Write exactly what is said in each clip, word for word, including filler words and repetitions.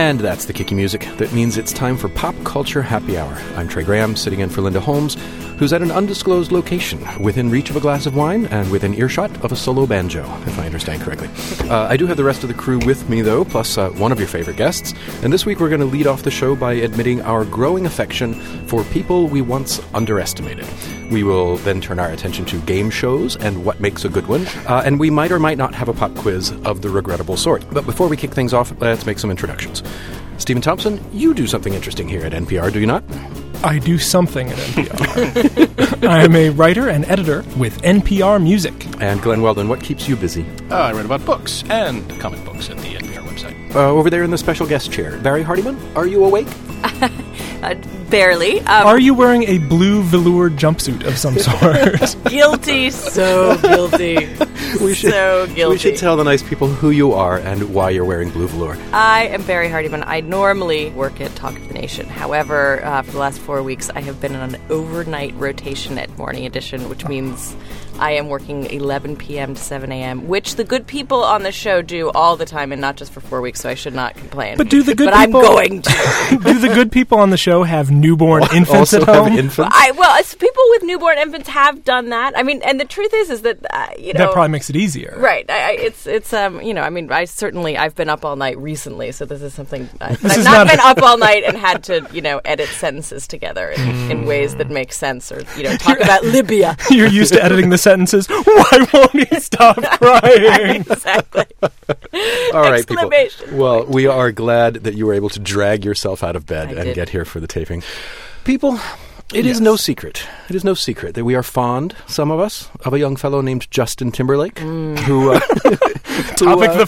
And that's the kicky music. That means it's time for Pop Culture Happy Hour. I'm Trey Graham, sitting in for Linda Holmes, who's at an undisclosed location, within reach of a glass of wine and within earshot of a solo banjo, if I understand correctly. Uh, I do have the rest of the crew with me, though, plus uh, one of your favorite guests. And this week we're going to lead off the show by admitting our growing affection for people we once underestimated. We will then turn our attention to game shows and what makes a good one. Uh, and we might or might not have a pop quiz of the regrettable sort. But before we kick things off, let's make some introductions. Stephen Thompson, you do something interesting here at N P R, do you not? I do something at N P R. I am a writer and editor with N P R Music. And Glenn Weldon, what keeps you busy? Uh, I write about books and comic books at the N P R website. Uh, over there in the special guest chair, Barry Hardiman, are you awake? Uh, barely. Um, Are you wearing a blue velour jumpsuit of some sort? Guilty, so guilty. we should, so guilty. We should tell the nice people who you are and why you're wearing blue velour. I am Barry Hardiman. I normally work at Talk of the Nation. However, uh, for the last four weeks, I have been on an overnight rotation at Morning Edition, which means I am working eleven p.m. to seven a.m., which the good people on the show do all the time, and not just for four weeks, so I should not complain. But do the good but people... I'm going to. Do the good people on the show have newborn infants also at home? Have infants? I, well, it's, people with newborn infants have done that. I mean, and the truth is, is that, uh, you know... That probably makes it easier. Right. I, I, it's, it's um, you know, I mean, I certainly, I've been up all night recently, so this is something... Uh, This I've is not, not been a- up all night and had to, you know, edit sentences together in, in ways that make sense, or, you know, talk about Libya. You're used to editing the sentences. Why won't he stop crying? Exactly. All right, people. Exclamation. Well, we are glad that you were able to drag yourself out of bed I and did. get here for the taping. People, it is Yes. no secret. It is no secret that we are fond, some of us, of a young fellow named Justin Timberlake, who... Uh, Topic uh, the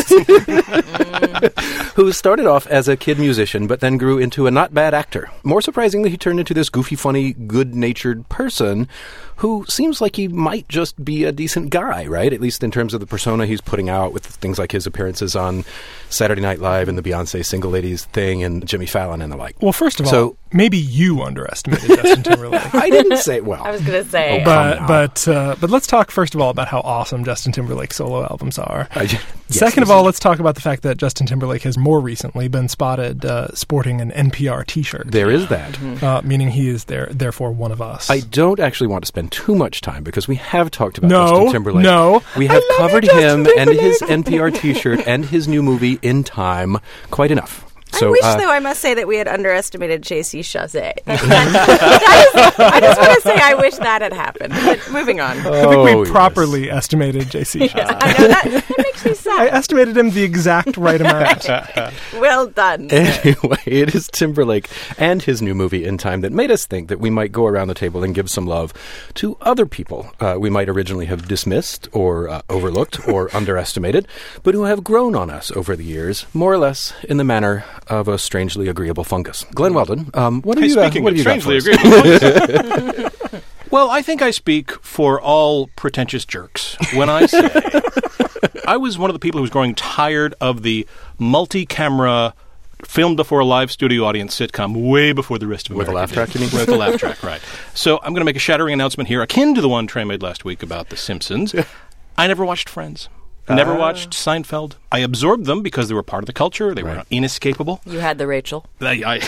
first. who started off as a kid musician, but then grew into a not bad actor. More surprisingly, he turned into this goofy, funny, good-natured person who seems like he might just be a decent guy, right? At least in terms of the persona he's putting out with things like his appearances on Saturday Night Live and the Beyonce Single Ladies thing and Jimmy Fallon and the like. Well, first of all, So- maybe you underestimated Justin Timberlake. I didn't say, well... I was going to say... Oh, But Come on. but uh, but let's talk first of all about how awesome Justin Timberlake's solo albums are. I ju- yes, Second of this all, is- let's talk about the fact that Justin Timberlake has more recently been spotted uh, sporting an N P R T-shirt, there is that. uh, meaning he is there, therefore one of us. I don't actually want to spend too much time because we have talked about No, Justin Timberlake. no. We I have love covered you, him Justin and his Timberlake. N P R T-shirt and his new movie In Time quite enough. So, I wish, uh, though, I must say that we had underestimated J C Chazé. That- that is- I just want to say I wish that had happened. But moving on. I think Oh, we yes. properly estimated J C. I know, that, that makes me I sad. estimated him the exact right amount. Well done. Anyway, it is Timberlake and his new movie In Time that made us think that we might go around the table and give some love to other people uh, we might originally have dismissed or uh, overlooked or underestimated, but who have grown on us over the years, more or less in the manner of a strangely agreeable fungus. Glenn Weldon, um, what have Hey, you, uh, speaking what of have you got strangely for us? agreeable, well, I think I speak for all pretentious jerks when I say I was one of the people who was growing tired of the multi-camera, filmed before a live studio audience sitcom way before the rest of With a America laugh did. track, you mean? With a laugh track, right. So I'm going to make a shattering announcement here, akin to the one Trey made last week about The Simpsons. I never watched Friends. Never Ah. watched Seinfeld. I absorbed them because they were part of the culture. They Right. were inescapable. You had the Rachel. I, I,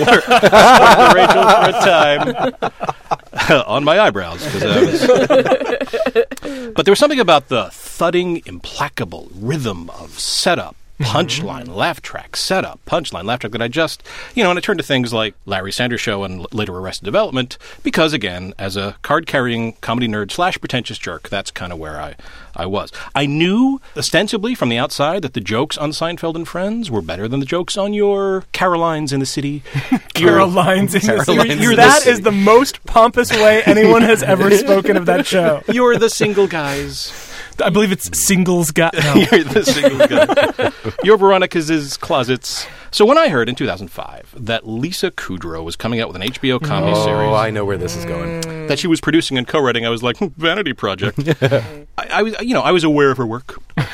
I worked the Rachel for a time on my eyebrows. 'Cause I was... But there was something about the thudding, implacable rhythm of setup, punchline, laugh track, setup, punchline, laugh track that I just, you know, and I turned to things like Larry Sanders Show and l- later Arrested Development because, again, as a card-carrying comedy nerd slash pretentious jerk, that's kind of where I, I was. I knew, ostensibly, from the outside, that the jokes on Seinfeld and Friends were better than the jokes on your Carolines in the City. Your- Caroline's in the Caroline's City. in You're- the That City. is the most pompous way anyone has ever spoken of that show. You're the single guys. I believe it's Singles Got... No. You're the single guy. Your Veronica's closets. So when I heard in two thousand five that Lisa Kudrow was coming out with an H B O comedy Oh, series I know where this is going. that she was producing and co-writing, I was like, hmm, vanity project. I, I was, you know, I was aware of her work.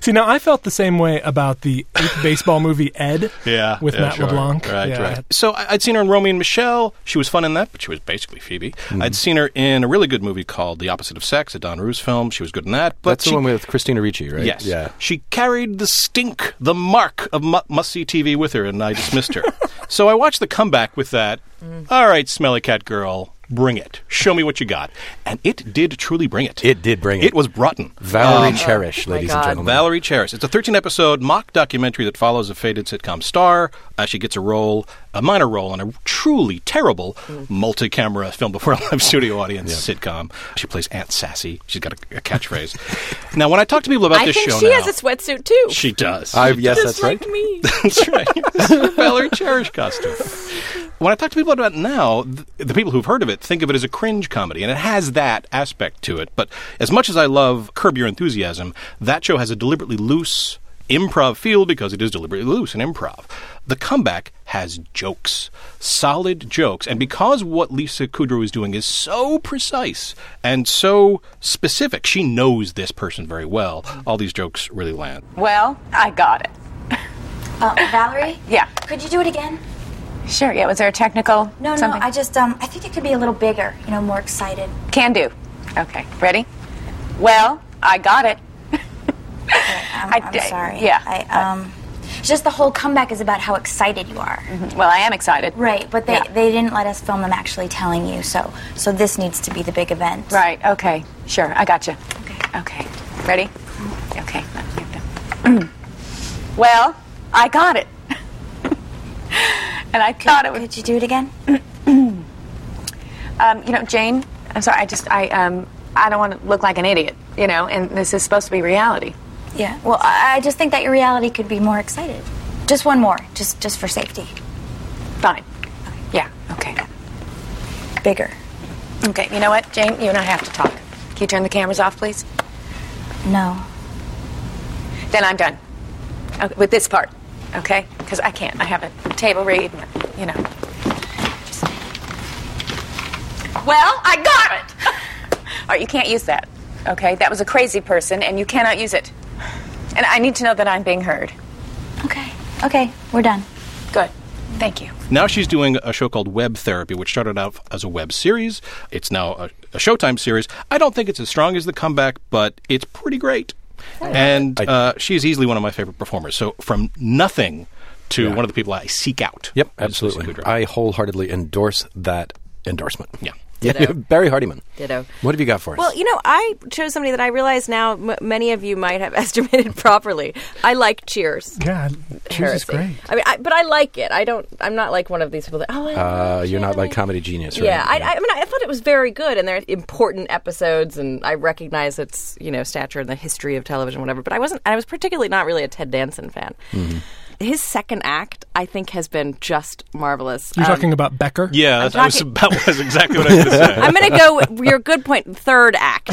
See, now I felt the same way about the eighth baseball movie Ed Yeah, with yeah, Matt sure. LeBlanc. Right, yeah. right. So I- I'd seen her in Romeo and Michelle. She was fun in that, but she was basically Phoebe. Mm-hmm. I'd seen her in a really good movie called The Opposite of Sex, a Don Roos film. She was good in that. But That's she, the one with Christina Ricci, right? Yes. Yeah. She carried the stink, the mark of mu- must-see T V with her, and I dismissed her. So I watched the comeback with that. Mm. All right, Smelly Cat Girl, bring it. Show me what you got. And it did truly bring it. It did bring it. It was broughton. Valerie Um, Cherish, oh, my ladies God. and gentlemen. Valerie Cherish. It's a thirteen-episode mock documentary that follows a faded sitcom star. Uh, she gets a role, a minor role, in a truly terrible Mm. multi-camera film before a live studio audience sitcom. She plays Aunt Sassy. She's got a, a catchphrase. Now, when I talk to people about I this think show she now, has a sweatsuit too. she does. I, yes, Just that's like right. me. That's right. It's a Valerie Cherish costume. When I talk to people about it now, th- the people who've heard of it think of it as a cringe comedy, and it has that aspect to it. But as much as I love Curb Your Enthusiasm, that show has a deliberately loose improv feel because it is deliberately loose in improv. The Comeback has jokes, solid jokes, and because what Lisa Kudrow is doing is so precise and so specific, she knows this person very well. All these jokes really land. Well, I got it. Uh, Valerie? Yeah. Could you do it again? Sure, yeah. Was there a technical No, something? no, I just, um, I think it could be a little bigger, you know, more excited. Can do. Okay, ready? Well, I got it. I'm, I I'm did, sorry. yeah. I, um, it's just the whole comeback is about how excited you are. Well, I am excited. Right, but they, Yeah. they didn't let us film them actually telling you, so so this needs to be the big event. Right, okay. Sure, I got you. Okay. Okay. Ready? Okay. Well, I got it. And I thought it was... Could you do it again? Um, you know, Jane, I'm sorry, I just, I, um, I don't want to look like an idiot, you know, and this is supposed to be reality. Yeah. Well, I, I just think that your reality could be more excited. Just one more, just just for safety. Fine. Yeah, okay. Bigger. Okay, you know what, Jane, you and I have to talk. Can you turn the cameras off, please? No. Then I'm done. Okay, with this part, okay? Because I can't. I have a table read, and, you know. Just... Well, I got it! All right, you can't use that, okay? That was a crazy person, and you cannot use it. And I need to know that I'm being heard. Okay. Okay, we're done. Good. Thank you. Now she's doing a show called Web Therapy, which started out as a web series. It's now a, a Showtime series. I don't think it's as strong as The Comeback, but it's pretty great. And uh, she's easily one of my favorite performers. So from nothing to Yeah. one of the people I seek out. Yep, is Lisa absolutely. Kudrow. I wholeheartedly endorse that endorsement. Yeah. Ditto. Barry Hardiman. Ditto. What have you got for us? Well, you know, I chose somebody that I realize now m- many of you might have estimated properly. I like Cheers. Yeah, Cheers is Heresy. great. I mean, I, but I like it. I don't. I'm not like one of these people that. Oh, I uh, love you're not Cheers. like Comedy Genius, right? Yeah, I, I mean, I thought it was very good, and they're important episodes, and I recognize its you know stature in the history of television, whatever. But I wasn't. I was particularly not really a Ted Danson fan. Mm-hmm. His second act, I think, has been just marvelous. You're Um, talking about Becker? Yeah, I'm that was, talking- that was exactly what I was going to say. I'm going to go with your good point. Third act,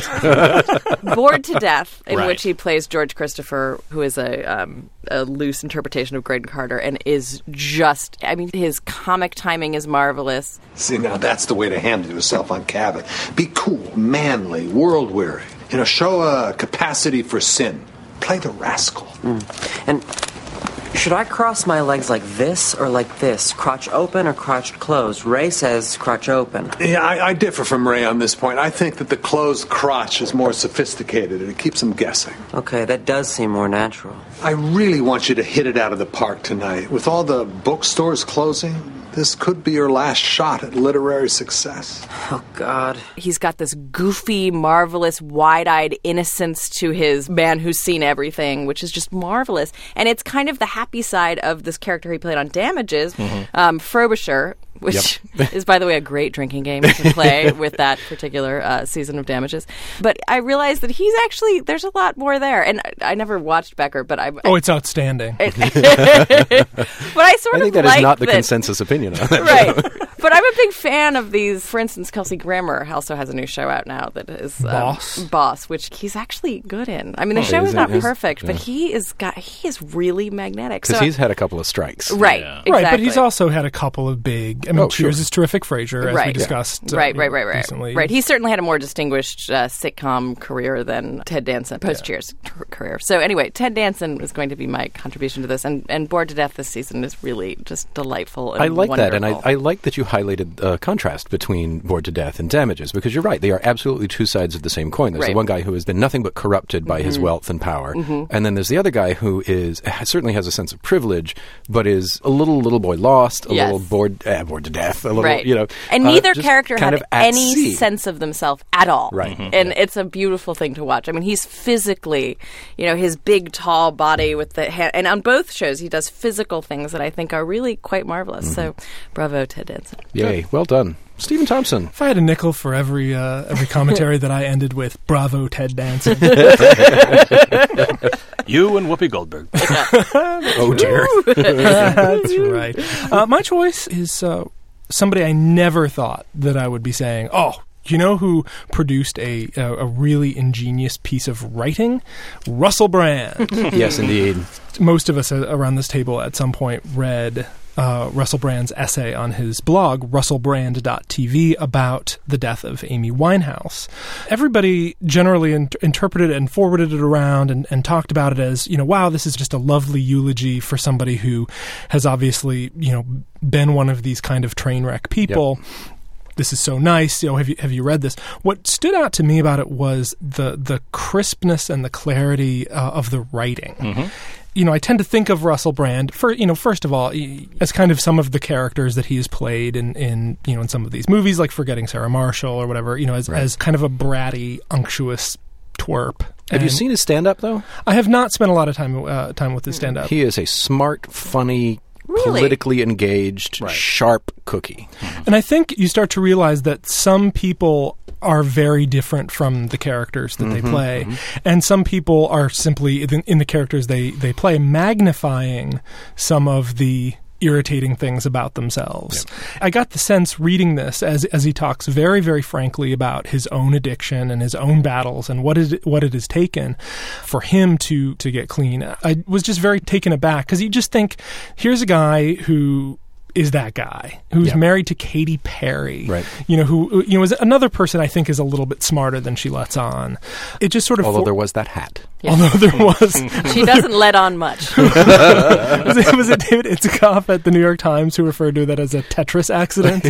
Bored to Death, in Right. which he plays George Christopher, who is a, um, a loose interpretation of Graydon Carter, and is just. I mean, his comic timing is marvelous. See, now that's the way to handle yourself on Cabot. Be cool, manly, world-weary. You know, show a capacity for sin. Play the rascal. And should I cross my legs like this or like this? Crotch open or crotch closed? Ray says crotch open. Yeah, I, I differ from Ray on this point. I think that the closed crotch is more sophisticated and it keeps them guessing. Okay, that does seem more natural. I really want you to hit it out of the park tonight. With all the bookstores closing, this could be your last shot at literary success. Oh, God. He's got this goofy, marvelous, wide-eyed innocence to his man who's seen everything, which is just marvelous. And it's kind of the happy side of this character he played on Damages, um, Frobisher, which is, by the way, a great drinking game to play with that particular uh, season of Damages. But I realized that he's actually, there's a lot more there. And I, I never watched Becker, but I... Oh, it's outstanding. but I sort I think of that like is not the that, consensus opinion on that. Right. But I'm a big fan of these. For instance, Kelsey Grammer also has a new show out now that is um, Boss. Boss, which he's actually good in. I mean, the Oh, show is is it? not Is- perfect, yeah. but he is got he is really magnetic. Because So- he's had a couple of strikes. right, Yeah. exactly. Right, but he's also had a couple of big. I mean, Oh, Cheers sure. is terrific. Frasier, as Right. we Yeah. discussed. uh, right, you right, know, right, right, recently. right. He certainly had a more distinguished uh, sitcom career than Ted Danson, post Cheers t- career. So anyway, Ted Danson is going to be my contribution to this, and, and Bored to Death this season is really just delightful. And I like that, and I, wonderful. I like that you highlighted uh, contrast between Bored to Death and Damages, because you're right, they are absolutely two sides of the same coin. There's the Right. one guy who has been nothing but corrupted by his wealth and power, and then there's the other guy who is certainly has a sense of privilege, but is a little little boy lost, a Yes. little bored, uh, bored to death, a little, right. you know. And uh, neither just character kind had of at any sea. sense of themselves at all. Right. Mhm. And it's a beautiful thing to watch. I mean, he's physically, you know, his big, tall body with the hand. And on both shows, he does physical things that I think are really quite marvelous. Mm-hmm. So, bravo, Ted Danson. Yay, well done. Stephen Thompson. If I had a nickel for every uh, every commentary that I ended with "Bravo, Ted Danson," You and Whoopi Goldberg. Oh, dear. that's right. Uh, my choice is uh, somebody I never thought that I would be saying. Oh, you know who produced a a, a really ingenious piece of writing? Russell Brand. Yes, indeed. Most of us uh, around this table at some point read uh, Russell Brand's essay on his blog, russell brand dot t v, about the death of Amy Winehouse. Everybody generally in- interpreted it and forwarded it around and, and talked about it as, you know, wow, this is just a lovely eulogy for somebody who has obviously, you know, been one of these kind of train wreck people. This is so nice. You know, have you have you read this? What stood out to me about it was the the crispness and the clarity uh, of the writing. Mm-hmm. You know, I tend to think of Russell Brand, for, you know, first of all, he- as kind of some of the characters that he has played in, in you know, in some of these movies, like Forgetting Sarah Marshall or whatever, you know, as, Right. as kind of a bratty, unctuous twerp. Have you And seen his stand-up, though? I have not spent a lot of time uh, time with his stand-up. He is a smart, funny, Really? politically engaged, Right. sharp cookie. And I think you start to realize that some people are very different from the characters that they play. And some people are simply, in, in the characters they, they play, magnifying some of the irritating things about themselves. I got the sense reading this as as he talks very, very frankly about his own addiction and his own battles and what it, what it has taken for him to, to get clean. I was just very taken aback because you just think, here's a guy who is that guy who's Yeah. married to Katy Perry, Right. you know, who, you know, is another person I think is a little bit smarter than she lets on. It just sort of, Although for- there was that hat. although there was, She doesn't let on much. was it, was it David Itzkoff at the New York Times who referred to that as a Tetris accident?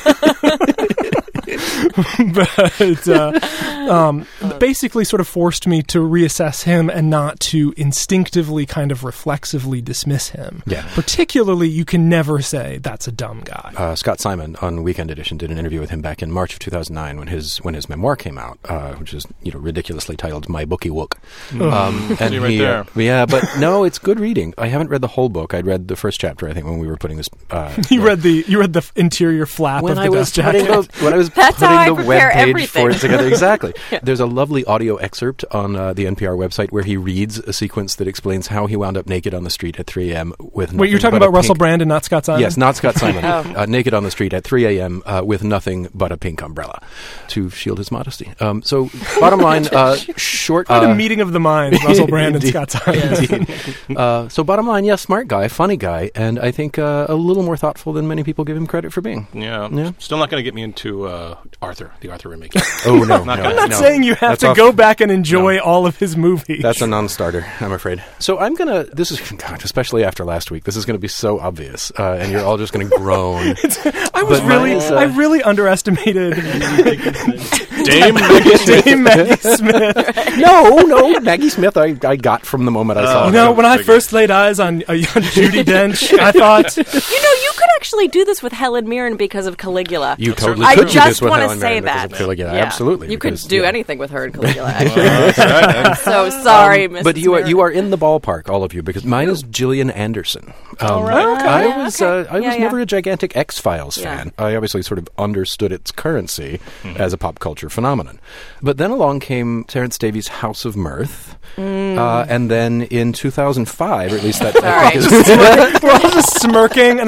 but uh, um, basically sort of forced me to reassess him and not to instinctively kind of reflexively dismiss him. Yeah. Particularly, you can never say that's a dumb guy. Uh, Scott Simon on Weekend Edition did an interview with him back in March of two thousand nine when his when his memoir came out, uh, which is you know ridiculously titled "My Bookie Wook." Um, and See right he, uh, there. yeah, but no, it's good reading. I haven't read the whole book. I'd read the first chapter, I think, when we were putting this. Uh, you read the you read the f- interior flap when of the I was dust putting jacket. the, when I was That's putting how I the prepare web page everything. for it together. Exactly. There's a lovely audio excerpt on uh, the N P R website where he reads a sequence that explains how he wound up naked on the street at three a.m. with. Wait, you're nothing talking but a about Russell pink- Brand and not Scott Simon? Yes, not Scott Simon. Oh. uh, naked on the street at three a.m. Uh, with nothing but a pink umbrella to shield his modesty. Um, so, bottom line, uh, short. What Uh, a meeting of the minds, Russell Brand and Indeed. Scott Simon. Indeed. Uh, so, bottom line, yes, smart guy, funny guy, and I think uh, a little more thoughtful than many people give him credit for being. Yeah. Yeah. Still not going to get me into uh, Arthur, the Arthur remake. Oh no, Not no, gonna- I'm not no. saying you have That's to off- go back and enjoy all of his movies. That's a non-starter, I'm afraid. So I'm gonna. This is God, especially after last week. This is going to be so obvious, uh, and you're all just going to groan. I was But mine really, is, uh, I really underestimated Dame Maggie Smith. Dame Maggie Smith. no, no, Maggie Smith. I, I got from the moment I saw Oh, her. You know, no, when I figured. first laid eyes on, uh, on Judi Dench, I thought, You know, you could actually do this with Helen Mirren because of Caligula. You totally I could do just this with want to Helen say Mirren because that. of Caligula. Yeah. Absolutely, You could because, do yeah. anything with her in Caligula, actually. Uh, that's right. so sorry, Missus But you are Mirren. you are in the ballpark, all of you, because mine is Gillian Anderson. Um, All right. Okay. I Yeah, was okay. uh, I Yeah, was yeah. never a gigantic X Files Yeah. fan. I obviously sort of understood its currency as a pop culture phenomenon. But then along came Terrence Davies' House of Mirth, uh, and then in two thousand five, or at least that. Sorry. we're all just smirking, and I feel like we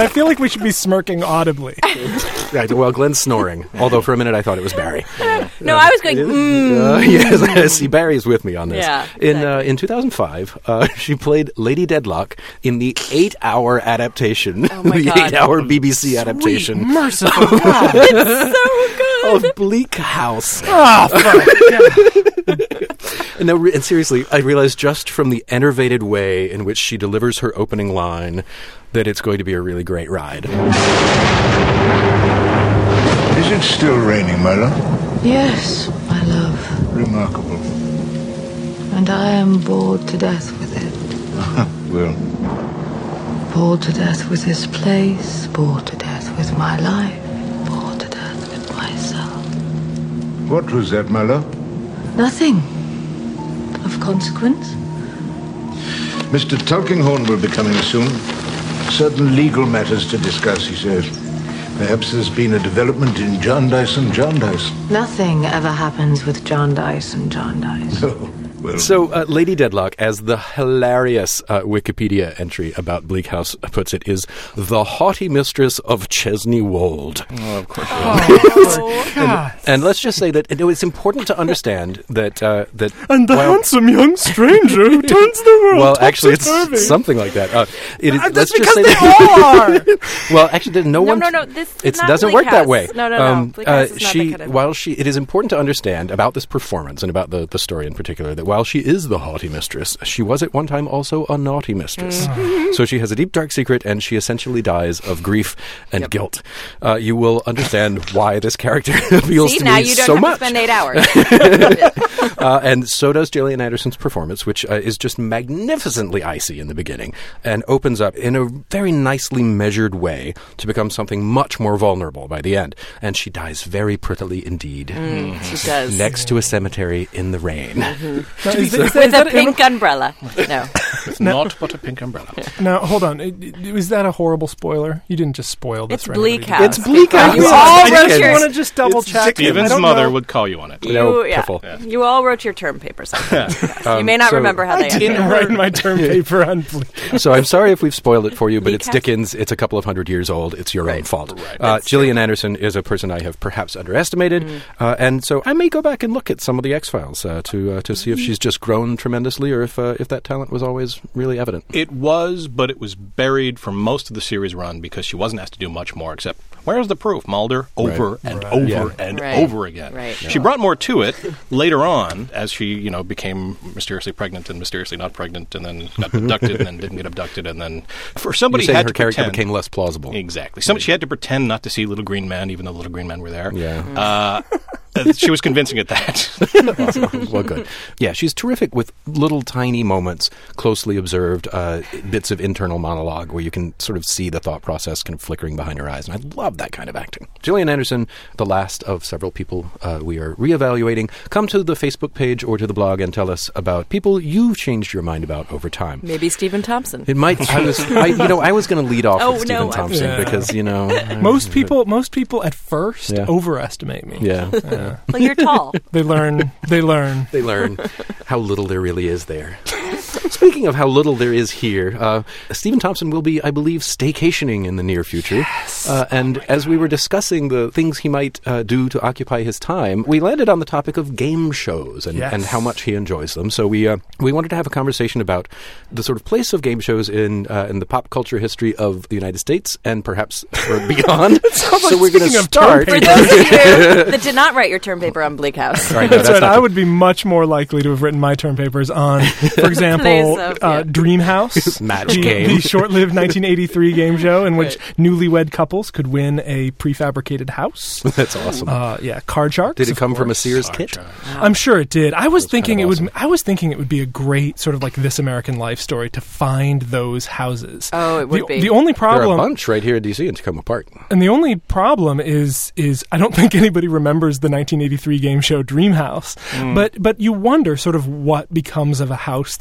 we should be smirking audibly. Right, well, Glenn's snoring. Although for a minute I thought it was Barry. No, I was going, mm. Uh, yes, see, Barry's with me on this. Yeah, in exactly. uh, in two thousand five, uh, she played Lady Deadlock in the eight-hour adaptation, Oh my the God. eight-hour B B C adaptation Sweet, merciful God. It's so good. of Bleak House. Oh, fuck. And, no, re- and seriously, I realized just from the enervated way in which she delivers her opening line that it's going to be a really great ride. Is it still raining, my love? Yes, my love. Remarkable. And I am bored to death with it. Well, Bored to death with this place, bored to death with my life, bored to death with myself. what was that, my love? Nothing of consequence. Mister Tulkinghorn will be coming soon. Certain legal matters to discuss, he says. Perhaps there's been a development in Jarndyce and Jarndyce. Nothing ever happens with Jarndyce and Jarndyce. Oh, well. So, uh, Lady Deadlock, as the hilarious uh, Wikipedia entry about Bleak House puts it, is the haughty mistress of Chesney Wold. Oh, of course. Oh, God. And let's just say that it, it's important to understand that uh, that And the while- handsome young stranger who turns the world well, actually, topsy-turvy. it's something like that. Uh, it is, Uh, let's that's just say because that. they all are. Well, actually, there's no, No, one. no, no, this is it not doesn't Bleak work that House. way. No, no, no. Bleak House is not she, that kind of- while she, it is important to understand about this performance and about the, the story in particular that while she is the haughty mistress, she was at one time also a naughty mistress. Mm-hmm. So she has a deep, dark secret, and she essentially dies of grief and guilt. Uh, you will understand why this character appeals See, to now me you don't so have much. to spend eight hours. Uh, and so does Gillian Anderson's performance, which uh, is just magnificently icy in the beginning and opens up in a very nicely measured way to become something much more vulnerable by the end. And she dies very prettily indeed. Mm, she does. Next to a cemetery in the rain. Now, is, is, With is a that pink umbrella. No. It's not but a pink umbrella. now, hold on. I- I- Was that a horrible spoiler? You didn't just spoil this It's for Bleak anybody. House. It's Bleak people. House. You Yes. all I wrote just your... want to just double check. Steven's I don't mother know. would call you on it. No, You, yeah. piffle. You all wrote your term papers. on Bleak House. you Um, may not so- remember how they I ended. didn't write my term paper on Bleak. So I'm sorry if we've spoiled it for you, but Bleak it's House? Dickens. It's a couple of hundred years old. It's your own Right. fault. Right. Uh, Gillian Anderson is a person I have perhaps underestimated, Mm. uh, and so I may go back and look at some of the X-Files uh, to uh, to see if she's just grown tremendously or if uh, if that talent was always really evident. It was, but it was buried for most of the series run because she wasn't asked to do much more except, where's the proof, Mulder? Over Right. and Right. over Yeah. and Right. over again. Right. She brought more to it later on as she, you know, became mysteriously pregnant and mysteriously not pregnant and then got abducted and then didn't get abducted and then for somebody You're saying had her to character pretend, became less plausible. Exactly. Some, she had to pretend not to see Little Green Men even though Little Green Men were there. Yeah. Uh, uh, she was convincing at that. Awesome. Well, good. Yeah, she's terrific with little tiny moments, closely observed, uh, bits of internal monologue where you can sort of see the thought process kind of flickering behind her eyes. And I love that kind of acting. Gillian Anderson, the last of several people uh, we are reevaluating. Come to the Facebook page or to the blog and tell us about people you've changed your mind about over time. Maybe Stephen Thompson. It might. I was. I, you know, I was going to lead off Oh, with no, Stephen I'm Thompson sorry. because you know Most people, most people at first Yeah. overestimate me. Yeah. Yeah. Well, you're tall. They learn. They learn. They learn how little there really is there. Speaking of how little there is here, uh, Stephen Thompson will be, I believe, staycationing in the near future. Yes. Uh, and as we were discussing the things he might uh, do to occupy his time, we landed on the topic of game shows and, Yes. and how much he enjoys them. So we uh, we wanted to have a conversation about the sort of place of game shows in uh, in the pop culture history of the United States and perhaps or beyond. So we're going to speaking of start. For those of you that did not write your term paper on Bleak House. Right, no, That's, that's right. not I true. would be much more likely to have written my term papers on, for example, Plays of- uh, yeah. Dream House, Match the, game. the short-lived nineteen eighty-three game show in which Right. newlywed couples could win a prefabricated house. That's awesome. Uh, yeah, Card Sharks. Did it of come from a course. Sears kit? I'm sure it did. I was That's thinking kind of it would. I was thinking it would be a great sort of like This American Life story to find those houses. Oh, it would the, be. The only There are a problem, bunch right here in D C in Tacoma Park. and the only problem is, is I don't think anybody remembers the nineteen eighty-three game show Dream House. But but you wonder sort of what becomes of a house that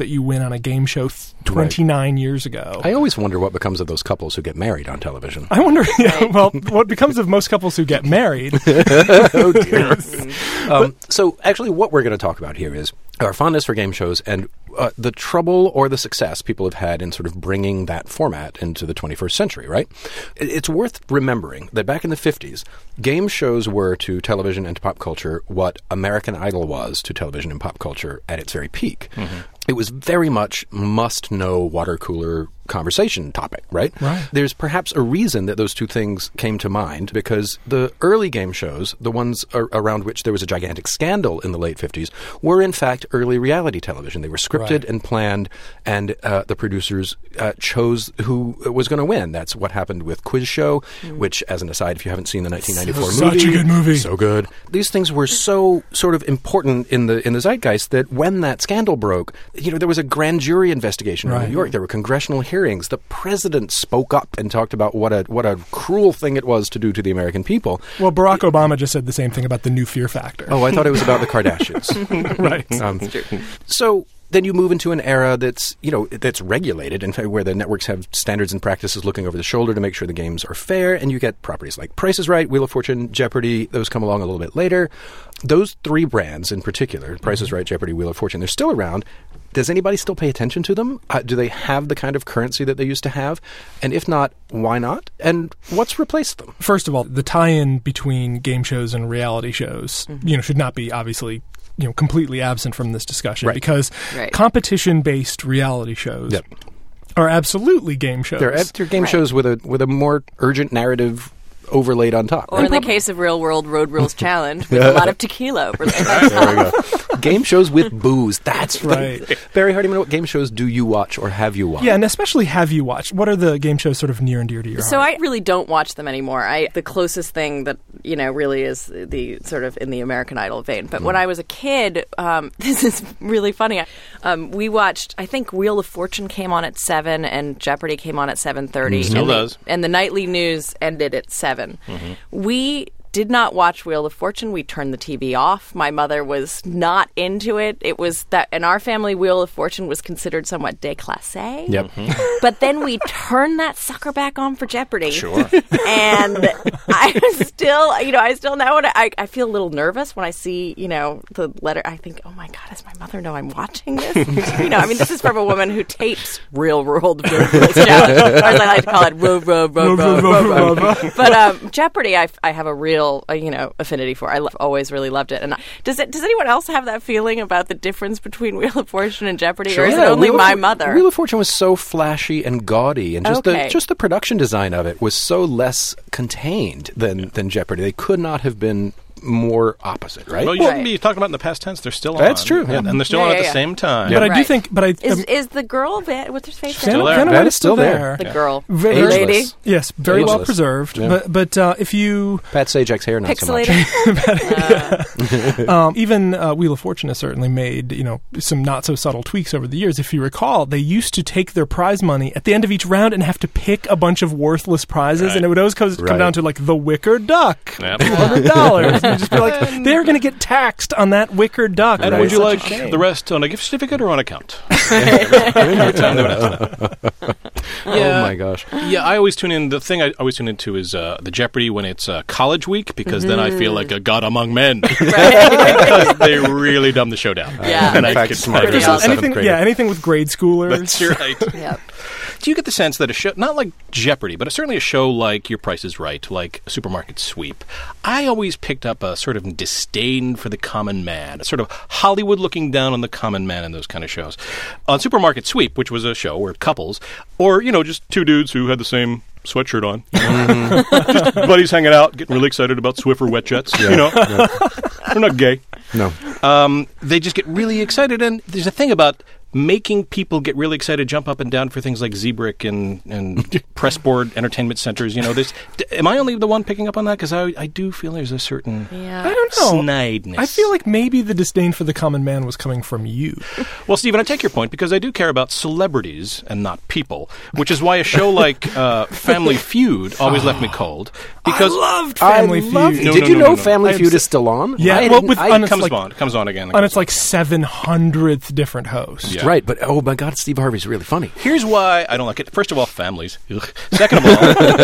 that you win on a game show th- twenty-nine right. years ago. I always wonder what becomes of those couples who get married on television. I wonder, yeah, well, what becomes of most couples who get married. Oh, dear. um, so, actually, what we're going to talk about here is our fondness for game shows and uh, the trouble or the success people have had in sort of bringing that format into the twenty-first century, right? It's worth remembering that back in the fifties, game shows were to television and to pop culture what American Idol was to television and pop culture at its very peak. Mm-hmm. It was very much must-know water cooler conversation topic, right? Right. There's perhaps a reason that those two things came to mind because the early game shows, the ones ar- around which there was a gigantic scandal in the late fifties, were in fact early reality television. They were scripted right. and planned, and uh, the producers uh, chose who was going to win. That's what happened with Quiz Show, mm. which, as an aside, if you haven't seen the nineteen ninety-four so, movie... Such a good movie. So good. These things were so sort of important in the in the zeitgeist that when that scandal broke, you know, there was a grand jury investigation right. in New York. There were congressional hearings. The president spoke up and talked about what a what a cruel thing it was to do to the American people. Well, Barack Obama just said the same thing about the new Fear Factor. Oh, I thought it was about the Kardashians. Right. Um, so then you move into an era that's, you know, that's regulated, in fact, where the networks have standards and practices looking over the shoulder to make sure the games are fair, and you get properties like Price is Right, Wheel of Fortune, Jeopardy. Those come along a little bit later. Those three brands in particular, Price is Right, Jeopardy, Wheel of Fortune, they're still around. Does anybody still pay attention to them? Uh, do they have the kind of currency that they used to have? And if not, why not? And what's replaced them? First of all, the tie-in between game shows and reality shows, mm-hmm. you know, should not be obviously, you know, completely absent from this discussion right. because right. competition-based reality shows yep. are absolutely game shows. They're, they're game right. shows with a with a more urgent narrative overlaid on top. Or right? in the case of Real World Road Rules Challenge, with a lot of tequila overlaid on top. There we go. Game shows with booze. That's right. The, Barry Hardiman, what game shows do you watch or have you watched? Yeah, and especially have you watched? What are the game shows sort of near and dear to your so heart? So I really don't watch them anymore. I the closest thing that, you know, really is the sort of in the American Idol vein. But mm. when I was a kid, um, this is really funny. Um, we watched, I think Wheel of Fortune came on at seven and Jeopardy came on at seven thirty. Mm, still and does. The, and the nightly news ended at seven. Mm-hmm. We did not watch Wheel of Fortune. We turned the T V off. My mother was not into it. It was that in our family, Wheel of Fortune was considered somewhat déclassé. Yep. Mm-hmm. But then we turned that sucker back on for Jeopardy. Sure. And I still, you know, I still now when I, I feel a little nervous when I see, you know, the letter. I think, oh my God, does my mother know I'm watching this? You know, I mean, this is from a woman who tapes Real World Road Rules Challenge, or as I like to call it, Road Road Road Road Road Road. But um, Jeopardy, I, I have a real Uh, you know, affinity for. I lo- always really loved it. And does it? Does anyone else have that feeling about the difference between Wheel of Fortune and Jeopardy, Sure. or is Yeah, it only Wheel my of, mother? Wheel of Fortune was so flashy and gaudy, and just okay. the just the production design of it was so less contained than than Jeopardy. They could not have been more opposite, right? Well, you Right. shouldn't be talking about in the past tense. They're still on. That's true. And, and they're still Yeah, on yeah, at the yeah. same time. But I do Right. think, but I Is um, is the girl Van, what's her face? Still there. Vanna Van White is still there. The Yeah. girl, Very the Ageless. lady, yes, very well Ageless. preserved. Yeah. But but uh, if you Pat Sajak's hair, not so much. pixelated. um, even uh, Wheel of Fortune has certainly made, you know, some not so subtle tweaks over the years. If you recall, they used to take their prize money at the end of each round and have to pick a bunch of worthless prizes, Right. and it would always come, Right. come down to like the wicker duck, Yep. two hundred dollars. And you'd just be like, they're going to get taxed on that wicker duck. And That would is you such a like shame. the rest on a gift certificate or on account? Every time they would ask that. Oh my gosh. Yeah, I always tune in. The thing I always tune into is uh, the Jeopardy when it's uh, college week, because then I feel like a god among men. Because they really dumb the show down. Yeah. And In I fact, could smarter pretty than a awesome. seventh anything, grader. yeah, anything with grade schoolers. That's right. Yep. Do you get the sense that a show, not like Jeopardy, but certainly a show like Your Price is Right, like Supermarket Sweep, I always picked up a sort of disdain for the common man, a sort of Hollywood looking down on the common man in those kind of shows. On Supermarket Sweep, which was a show where couples, or, you know, just two dudes who had the same sweatshirt on, mm-hmm. just buddies hanging out, getting really excited about Swiffer wet jets, Yeah. you know. Yeah. They're not gay. No. Um, they just get really excited, and there's a thing about making people get really excited, jump up and down for things like ZBrick and, and press board entertainment centers. You know, this. D- am I only the one picking up on that? Because I, I do feel there's a certain Yeah. I don't know. snideness. I feel like maybe the disdain for the common man was coming from you. Well, Stephen, I take your point because I do care about celebrities and not people, which is why a show like uh, Family Feud always left me cold. Because I loved Family I Feud. love- No, Did no, you no, know no, no. Family I am Feud s- is still on? Yeah, I well, didn't- with- I- on its comes like- on, comes on again. on its like seven hundredth different host. Yeah. Yeah. Right, but oh my God, Steve Harvey's really funny. Here's why I don't like it. First of all, families. Ugh. Second of all,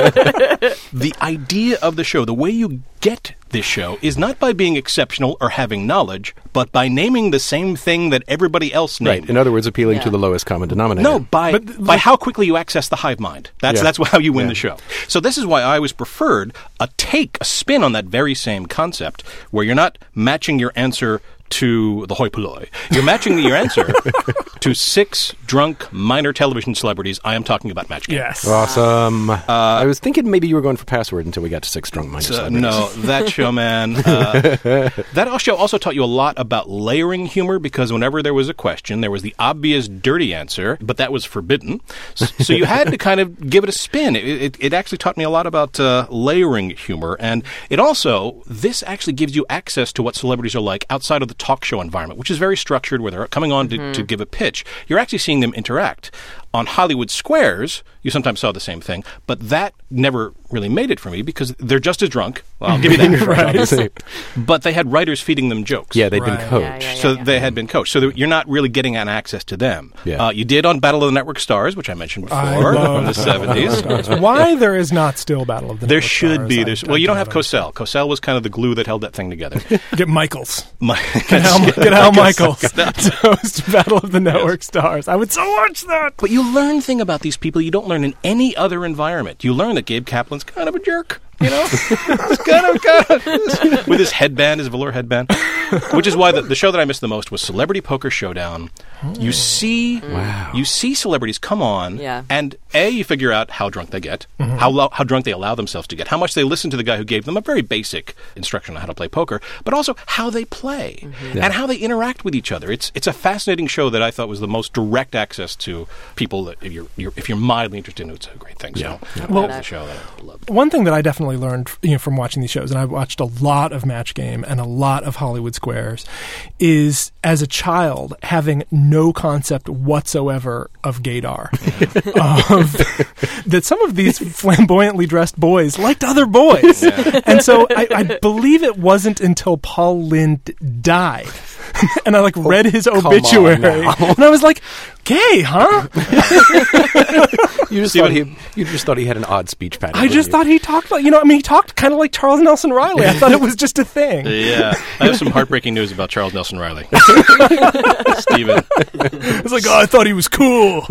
the idea of the show, the way you get this show, is not by being exceptional or having knowledge, but by naming the same thing that everybody else named. Right. In other words, appealing Yeah. to the lowest common denominator. No, by But- by how quickly you access the hive mind. That's Yeah. that's how you win Yeah. the show. So this is why I always preferred a take, a spin on that very same concept, where you're not matching your answer to the hoi polloi. You're matching your answer to six drunk minor television celebrities. I am talking about Match Game. Yes. Awesome. Uh, I was thinking maybe you were going for Password until we got to Six Drunk Minor Uh, Celebrities. no, that show, man. Uh, that show also taught you a lot about layering humor, because whenever there was a question, there was the obvious dirty answer, but that was forbidden. S- So you had to kind of give it a spin. It, it, it actually taught me a lot about uh, layering humor. And it also, this actually gives you access to what celebrities are like outside of the talk show environment, which is very structured, where they're coming on to, to give a pitch. You're actually seeing them interact. On Hollywood Squares, you sometimes saw the same thing, but that never really made it for me, because they're just as drunk. Well, I'll give you that. Right. obviously. But they had writers feeding them jokes. Yeah, they'd been Right. coached. Yeah, yeah, yeah. So they had been coached. So that you're not really getting an access to them. Yeah. Uh, you did on Battle of the Network Stars, which I mentioned before, I from love the seventies. Why there is not still Battle of the There Network should Stars, be. I- There's, I well, you don't have don't Cosell. Cosell was kind of the glue that held that thing together. Get Michaels. My, Get Al, get Al Michaels to host Battle of the Network Stars. I would so watch that. But you learn thing about these people you don't learn in any other environment. You learn that Gabe Kaplan's kind of a jerk. You know, it's kind of, kind of with his headband, his velour headband, which is why the, the show that I missed the most was Celebrity Poker Showdown. You see, Wow. you see celebrities come on, Yeah. and a you figure out how drunk they get, how lo- how drunk they allow themselves to get, how much they listen to the guy who gave them a very basic instruction on how to play poker, but also how they play and how they interact with each other. It's it's a fascinating show that I thought was the most direct access to people that if you're, you're if you're mildly interested in it, it's a great thing. So Yeah. that Well- was the show that I loved. One thing that I definitely learned, you know, from watching these shows, and I watched a lot of Match Game and a lot of Hollywood Squares, is as a child having no concept whatsoever of gaydar, of, that some of these flamboyantly dressed boys liked other boys, and so I, I believe it wasn't until Paul Lynde died, and I like read his on obituary, now. and I was like, "Gay, huh?" You just thought he, you just thought he had an odd speech pattern. I just thought he talked like, you know, I mean, he talked kind of like Charles Nelson Riley. I thought it was just a thing. Yeah, I have some heartbreaking news about Charles Nelson Riley. Steven. It's like, oh, I thought he was cool.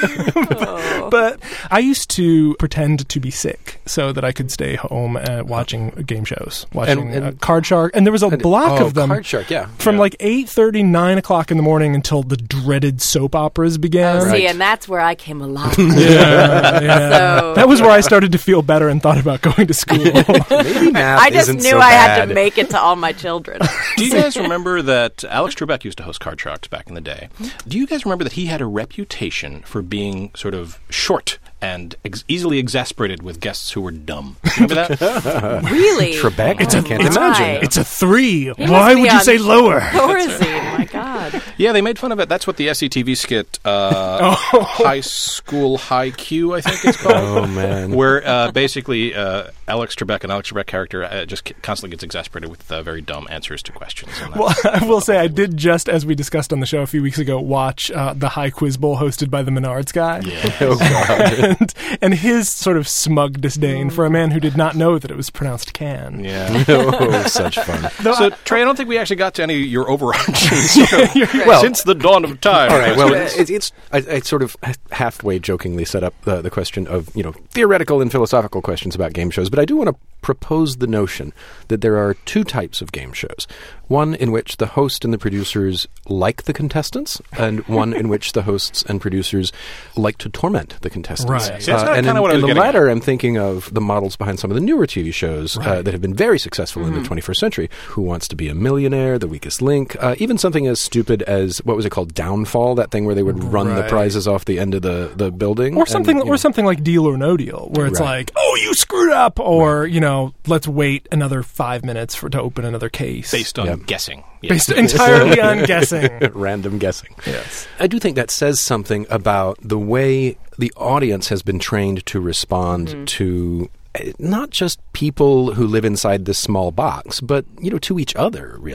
but, but I used to pretend to be sick so that I could stay home uh, watching game shows, watching And- and- uh, Card Shark. And there was a block oh, of them Card Shark, yeah. from Yeah. like eight thirty, nine o'clock in the morning until the dreaded soap operas began. Oh, Right. see, and that's where I came alive. Yeah, yeah. So That was where I started to feel better and thought about going to school. Maybe math I just isn't knew so I had bad. to make it to all my children. Do you guys remember that Alex Trebek used to host Card Sharks back in the day? Do you guys remember that he had a reputation for being sort of short and ex- easily exasperated with guests who were dumb? Remember that? Really? Trebek? It's a- I can't it's- imagine. It's a three. He Why must be would you on say lower? Thorazine, my God. Yeah, they made fun of it. That's what the S C T V skit uh, High School High Q, I think it's called. Oh, man. Where uh, basically uh, Alex Trebek, an Alex Trebek character, uh, just c- constantly gets exasperated with uh, very dumb answers to questions. And Well, that's- I will say I did just, as we discussed on the show a few weeks ago, watch uh, the High Quiz Bowl hosted by the Menards guy. Oh, God. and, and his sort of smug disdain for a man who did not know that it was pronounced can. yeah. Oh, such fun. Though So, I- Trey, I don't think we actually got to any of your overarching sort of Well- since the dawn of time. All right. Well, it's, it's I, I sort of halfway jokingly set up the, the question of you know theoretical and philosophical questions about game shows, but I do want to propose the notion that there are two types of game shows: one in which the host and the producers like the contestants, and one in which the hosts and producers like to torment the contestants. Right. See, that's not and kinda in, what I in was the getting latter, I'm thinking of the models behind some of the newer T V shows uh, that have been very successful in the twenty-first century. Who Wants to Be a Millionaire? The Weakest Link? Uh, even something as stupid as what was it called? Downfall. That thing where they would run the Right. prizes off the end of the, the building, Or And, something, you or know, something like Deal or No Deal, where it's Right. like, "Oh, you screwed up," or you know, "Let's wait another five minutes for to open another case." based on Yep. guessing. Yeah. Based entirely on guessing. random guessing. Yes. I do think that says something about the way the audience has been trained to respond to uh, not just people who live inside this small box, but you know, to each other. Really,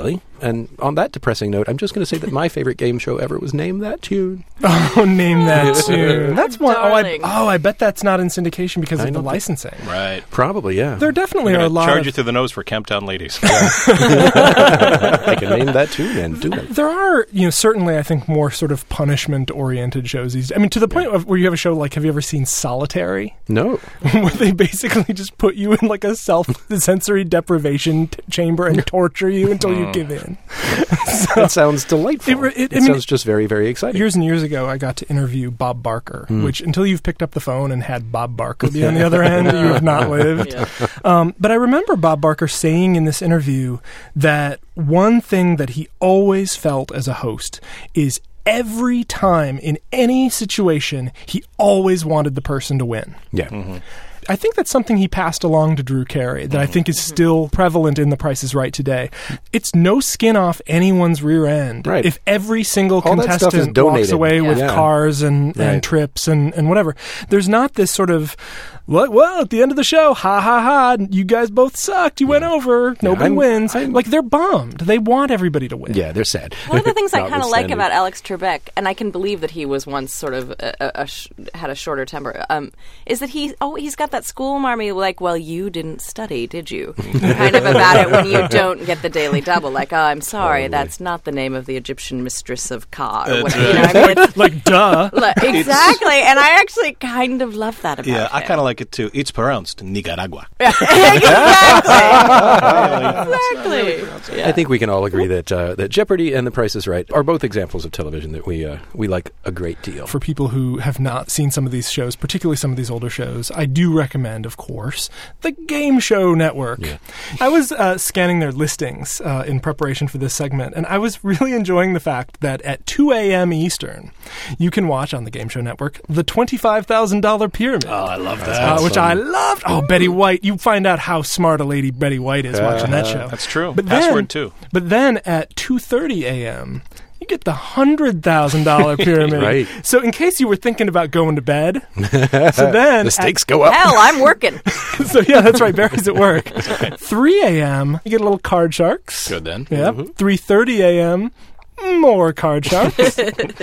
And on that depressing note, I'm just going to say that my favorite game show ever was Name That Tune. Oh, Name That Tune. That's one. Oh I, Darling. oh, I bet that's not in syndication because I of the know. licensing. Right. Probably, yeah. There definitely They're are a gonna lot charge of... you through the nose for Camptown Ladies. I can name that tune and do it. There are, you know, certainly I think more sort of punishment-oriented shows these days. I mean, to the point of where you have a show like, have you ever seen Solitary? No. Where they basically just put you in like a self-sensory deprivation t- chamber and torture you until you give in. That sounds delightful. It re- it- It, I mean, sounds just very, very exciting. Years and years ago, I got to interview Bob Barker, which until you've picked up the phone and had Bob Barker be on the other end, you have not lived. Yeah. Um, but I remember Bob Barker saying in this interview that one thing that he always felt as a host is every time in any situation, he always wanted the person to win. Yeah. Mm-hmm. I think that's something he passed along to Drew Carey that I think is still prevalent in The Price is Right today. It's no skin off anyone's rear end. Right. If every single All that stuff is contestant walks donated. away Yeah. with Yeah. cars and, Right. and trips and, and whatever, there's not this sort of, well, well, at the end of the show, ha ha ha, you guys both sucked, you went over, nobody I'm- wins. I'm- like, they're bummed. They want everybody to win. Yeah, they're sad. One of the things I kind of like Notwithstanding. about Alex Trebek, and I can believe that he was once sort of a, a, a sh- had a shorter temper, um, is that he oh he's got that school marmy like, well, you didn't study, did you? Kind of about it when you don't get the daily double, like, oh, I'm sorry, Totally. that's not the name of the Egyptian mistress of Ka. Or That's whatever, you know what I mean? It's- Like, duh. like, exactly, and I actually kind of love that about Yeah, him. I kind of like it too. It's pronounced Nicaragua. exactly. exactly. I think we can all agree that uh, that Jeopardy and The Price is Right are both examples of television that we uh, we like a great deal. For people who have not seen some of these shows, particularly some of these older shows, I do recommend, of course, the Game Show Network. Yeah. I was uh, scanning their listings uh, in preparation for this segment, and I was really enjoying the fact that at two a.m. Eastern, you can watch on the Game Show Network the twenty-five thousand dollars Pyramid. Oh, I love that. Uh, which I loved. Oh, Betty White. You find out how smart a lady Betty White is watching that show. That's true. But Password then, too. But then at two thirty a.m., you get the one hundred thousand dollars Pyramid. Right. So in case you were thinking about going to bed, so then... The stakes go up. Hell, I'm working. At, so yeah, that's right. Barry's at work. three a.m., you get a little Card Sharks. Good then. Yep. Mhm. three thirty a.m., more Card Sharks.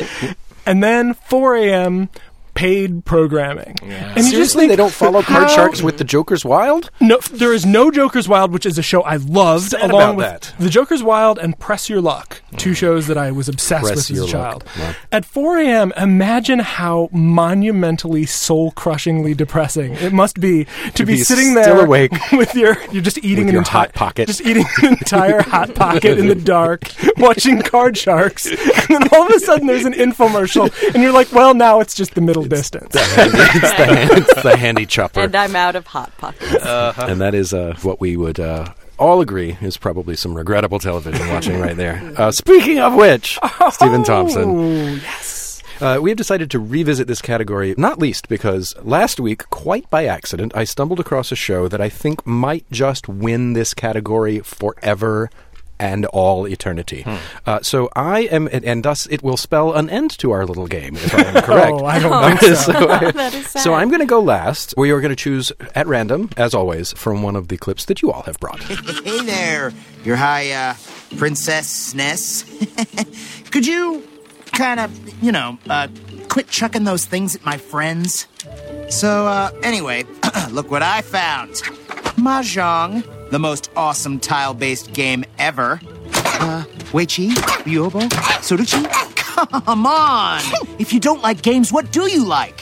And then four a.m., paid programming. And you just Seriously, think, they don't follow Card how- Sharks with the Joker's Wild? No, there is no Joker's Wild, which is a show I loved, Sad along about with that. The Joker's Wild and Press Your Luck, two shows that I was obsessed Press with as Your a child. Luck. Wow. At four a.m., imagine how monumentally, soul-crushingly depressing it must be to, To be, be sitting still there awake with your you're just eating with an your entire Hot Pocket. just eating an entire Hot Pocket in the dark, watching Card Sharks, and then all of a sudden there's an infomercial, and you're like, well, now it's just the middle distance. it's, the hand, it's the handy chopper. And I'm out of Hot Pockets. And that is uh, what we would uh, all agree is probably some regrettable television watching right there. Uh, speaking of which, Stephen Thompson. Oh, yes. Uh, we have decided to revisit this category, not least because last week, quite by accident, I stumbled across a show that I think might just win this category forever and all eternity. Hmm. Uh, so I am, and, and thus it will spell an end to our little game, if I am correct. Oh, I don't think so. so I- That is sad. so I'm going to go last. We are going to choose at random, as always, from one of the clips that you all have brought. Hey there, your high uh, princessness. Could you kind of, you know, uh, quit chucking those things at my friends? So, uh, anyway, look what I found. Mahjong, the most awesome tile-based game ever. Uh, Weiqi, Ryobo, Sudoku. Come on! If you don't like games, what do you like?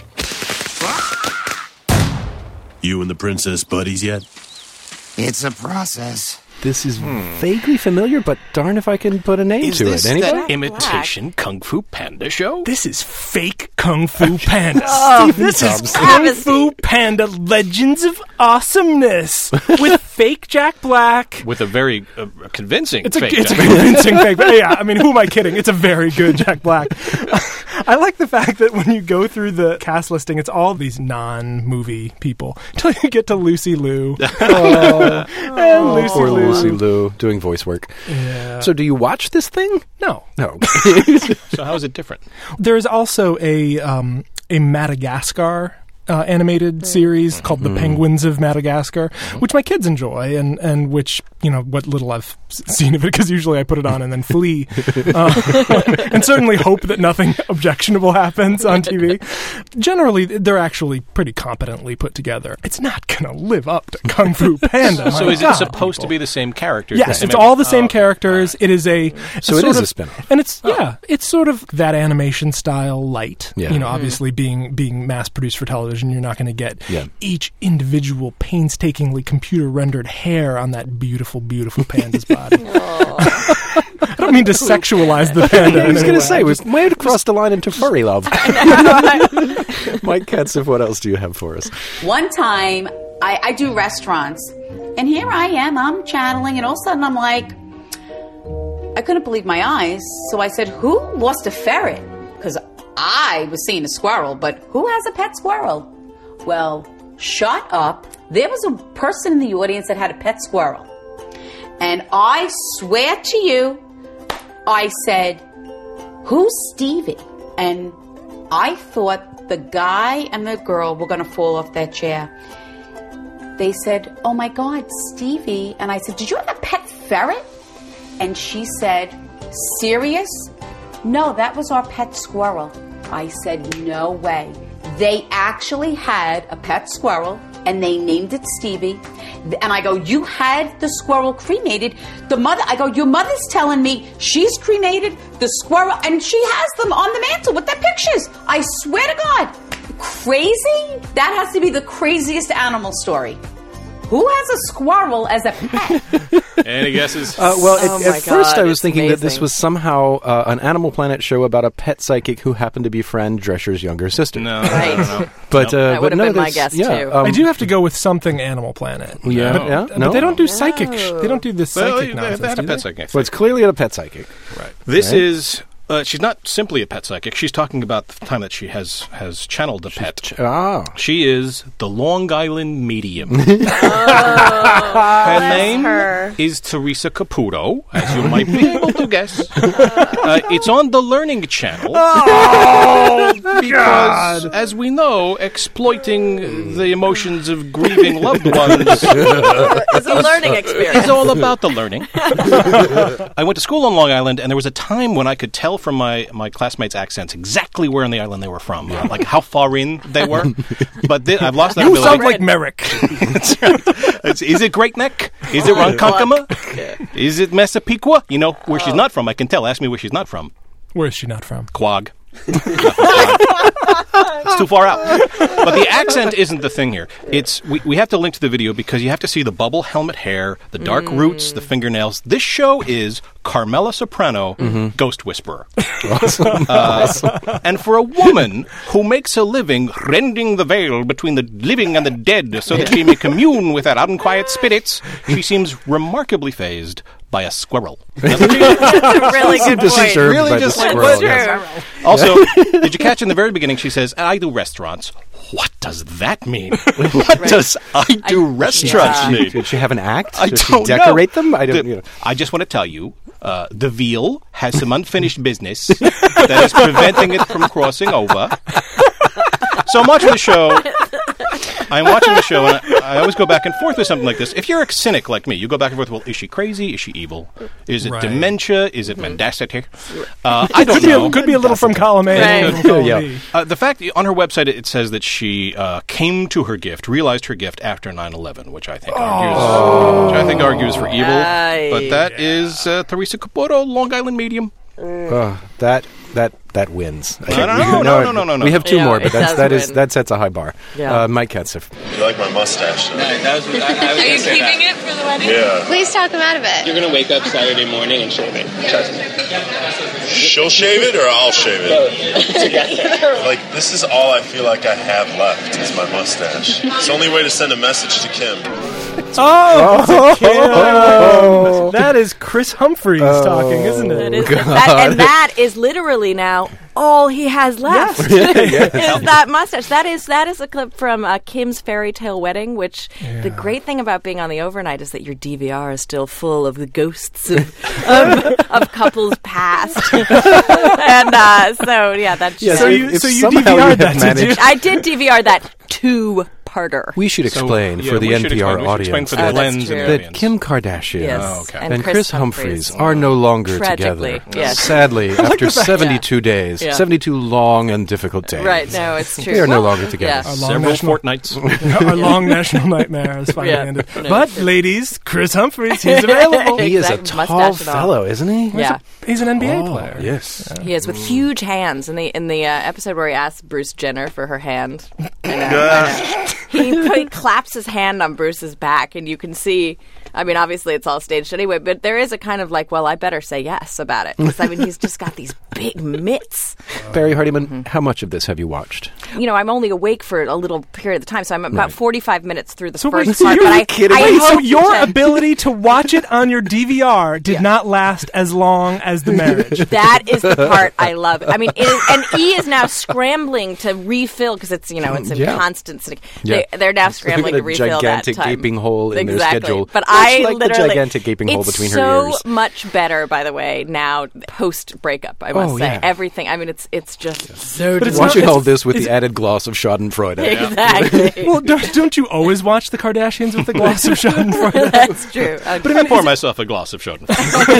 You and the princess buddies yet? It's a process. This is vaguely familiar, but darn if I can put a name Is to this it. Anybody? that imitation Kung Fu Panda show? This is fake Kung Fu Panda. Oh, Steve, this is Thompson. Kung Fu Panda Legends of Awesomeness with fake Jack Black. With a very uh, convincing It's a, fake it's a Jack. convincing fake. But yeah, I mean, who am I kidding? It's a very good Jack Black. I like the fact that when you go through the cast listing, it's all these non-movie people until you get to Lucy Liu. Oh, and Lucy Poor Liu. Lucy Liu doing voice work. Yeah. So do you watch this thing? No. No. So how is it different? There's also a um, a Madagascar uh, animated series called The Penguins of Madagascar, which my kids enjoy and, and which you know, what little I've s- seen of it, because usually I put it on and then flee, uh, and certainly hope that nothing objectionable happens on T V. Generally, they're actually pretty competently put together. It's not going to live up to Kung Fu Panda. So my is God, it supposed people. to be the same characters? Yes, The it's same- all the same Oh, okay. characters. It is a So it sort is a of- spin-off. and it's yeah, it's sort of that animation style light. Yeah. You know, Mhm. obviously being being mass produced for television, you're not going to get Yeah. each individual painstakingly computer rendered hair on that beautiful, beautiful panda's body. I don't mean to sexualize the panda. I was in any going to way. say, we might have crossed the line into furry love. Mike Ketziff, what else do you have for us? One time, I, I do restaurants, and here I am, I'm channeling, and all of a sudden I'm like, I couldn't believe my eyes, so I said, who lost a ferret? Because I was seeing a squirrel, but who has a pet squirrel? Well, shut up. There was a person in the audience that had a pet squirrel. And I swear to you, I said, who's Stevie? And I thought the guy and the girl were going to fall off that chair. They said, oh my God, Stevie. And I said, did you have a pet ferret? And she said, serious? No, that was our pet squirrel. I said, no way. They actually had a pet squirrel, and they named it Stevie. And I go, you had the squirrel cremated. The mother, I go, your mother's telling me she's cremated the squirrel, and she has them on the mantle with their pictures. I swear to God. Crazy? That has to be the craziest animal story. Who has a squirrel as a pet? Any guesses? Uh, well, Oh at, my at first God, I was it's thinking that this amazing. was somehow uh, an Animal Planet show about a pet psychic who happened to befriend Drescher's younger sister. No, Right. no, no, no. But, uh, That but would've no, been my that's- guess, yeah, too. um, I do have to go with something Animal Planet. Yeah, No. yeah, But no. they don't do psychic. Sh- they don't do this Well, psychic they, nonsense. they had a do pet they? psychic. Well, it's clearly a pet psychic. Right. This Right. is. Uh, she's not simply a pet psychic. She's talking about the time that she has has channeled a pet. Ah. She is the Long Island medium. Oh, Her name her. is Teresa Caputo, as you might be able to guess. Uh, it's on the Learning Channel. Oh, Because, as we know, exploiting the emotions of grieving loved ones It's a learning experience. is all about the learning. I went to school on Long Island, and there was a time when I could tell from my, my classmates' accents exactly where on the island they were from, uh, like how far in they were. But th- I've lost that You ability. sound like Merrick. That's right. It's, is it Great Neck? Is it Ronkonkoma? Is it Massapequa? You know, where she's not from, I can tell. Ask me where she's not from. Where is she not from? Quag. It's too far out. But the accent isn't the thing here. It's we, we have to link to the video because you have to see the bubble helmet hair, the dark Mm. roots, the fingernails. This show is Carmela Soprano, Ghost Whisperer. Awesome. Uh, and for a woman who makes a living rending the veil between the living and the dead so that she may commune with her unquiet spirits, she seems remarkably phased by a squirrel. That's a really good point. Disturbed Really by just the like, squirrel, what? yes. Also, did you catch in the very beginning she says, I do restaurants. What does that mean? What does I do restaurants yeah. mean? Did she have an act? I Did don't she decorate know. them? I don't. The- You know. I just want to tell you, uh, the veal has some unfinished business that is preventing it from crossing over. So I'm watching the show. I'm watching the show, and I, I always go back and forth with something like this. If you're a cynic like me, you go back and forth. Well, is she crazy? Is she evil? Is it Right. dementia? Is it mendacity? Uh, I don't could be know. a, could be a little from column A, a Right. little from column Yeah. B. Uh, the fact on her website it says that she uh, came to her gift, realized her gift after nine eleven, which I think argues, which I think argues for evil. Aye. But that is uh, Teresa Caputo, Long Island medium. Uh, that that that wins. I No, think no, we- no, no, no, no, no, no. We have two Yeah, more, it but that's does that is win. that sets a high bar. Yeah. Uh, Mike Ketziff. You like my mustache? though? Are you keeping it for the wedding? Yeah. Please talk him out of it. You're gonna wake up Saturday morning and shave it. Trust me. She'll shave it or I'll shave it? Both together. Like, this is all I feel like I have left is my mustache. It's the only way to send a message to Kim. Oh, Oh. that is Chris Humphreys talking, isn't it? That is, that, and that is literally now all he has left is that mustache. That is that is a clip from uh, Kim's Fairy Tale Wedding. Which the great thing about being on the overnight is that your D V R is still full of the ghosts of of, of couples past. And uh, so yeah, that's Yes, So if- you- if so you somehow D V R'd have that, did managed- you? I did D V R that to two-parter. We should explain So, yeah, for the we should N P R explain- we should audience explain for the that, Glens and the that audience. Kim Kardashian Yes, Oh, okay. and, and Chris, Chris Humphries, Humphries. are no longer Tragically, together. yes. Sadly, like after the fact- seventy-two days, Yeah. seventy-two long and difficult days. Right, no, it's true. They are no Well, longer together. yeah. Our long Several national- fortnights. Our long national nightmare has finally Yeah. ended. No, But, sure. ladies, Chris Humphries, he's available. He is a Exactly, tall mustache and all. fellow, isn't he? Yeah. He's an N B A Oh, player. yes. He is, with huge hands. In the in the uh, episode where he asks Bruce Jenner for her hand, I know, I know. He, he claps his hand on Bruce's back, and you can see. I mean, obviously it's all staged anyway, but there is a kind of like, well, I better say yes about it, because I mean, he's just got these big mitts. Barry Hardiman, Mm-hmm. how much of this have you watched? You know, I'm only awake for a little period of time, so I'm about Right. forty-five minutes through the So first wait, so part. you're But I, kidding I me? Wait, so hope your that- ability to watch it on your D V R did not last as long as the marriage. That is the part I love. I mean, it is, and E is now scrambling to refill because it's you know it's in Yeah. constant. sync- Yeah. They, they're now Look scrambling at to a refill gigantic that time. gaping hole in their exactly. schedule. But Much I like the literally gigantic gaping hole it's between her so ears. much better, by the way. Now post breakup, I must Oh, say yeah. everything. I mean, it's it's just so. But it's Watching not- all this with is the it- added gloss of Schadenfreude. exactly. Well, don't, don't you always watch the Kardashians with a glass of Schadenfreude? That's true. Uh, But I I mean, pour is it- myself a glass of Schadenfreude.